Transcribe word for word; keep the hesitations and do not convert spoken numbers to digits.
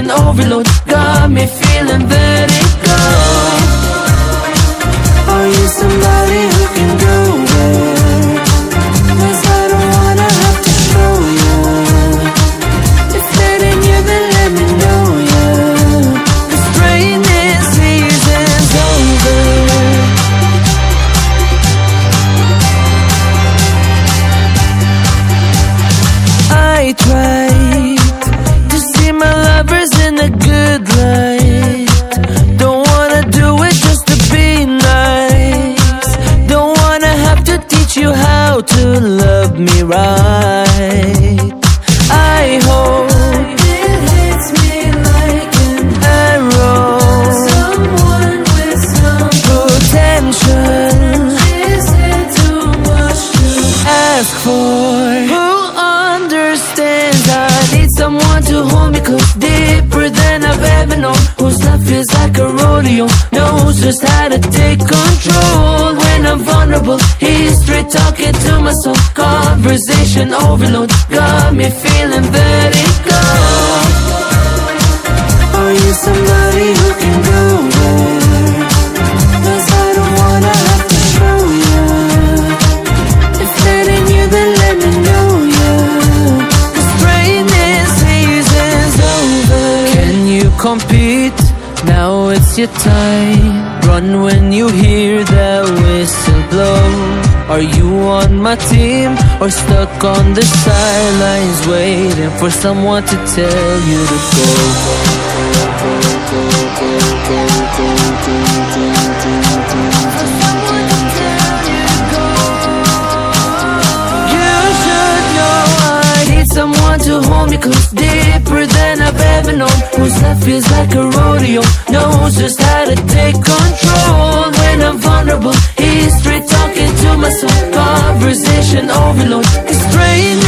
Conversation overload got me feeling vertigo. Are you somebody who can go there? 'Cause I don't wanna have to show you. If that ain't you, then let me know, yeah. This rainy season's over. I tried to see my lovers in a good light. Don't wanna do it just to be nice. Don't wanna have to teach you how to love me right. I hope it hits me like an arrow. Someone with some potential is here to watch you. Ask for who understands. I need someone to hold me close, deeper than I've ever known. Whose love feels like a rodeo, knows just how to take control. When I'm vulnerable, he's straight talking to my soul. Conversation overload got me feeling vertigo. Are you somebody who can go there? 'Cause I don't wanna have to show you. If that ain't you, then let me know, yeah. This rainy season's over. Can you compete? Now it's your time. Run when you hear that whistle blow. Are you on my team or stuck on the sidelines waiting for someone to tell you to go? You should know I need someone to hold me close, deeper than I've ever known. Whose love feels like a rodeo, knows just how to take control. When I'm vulnerable, he's straight talking to my soul. Conversation overload, it's straight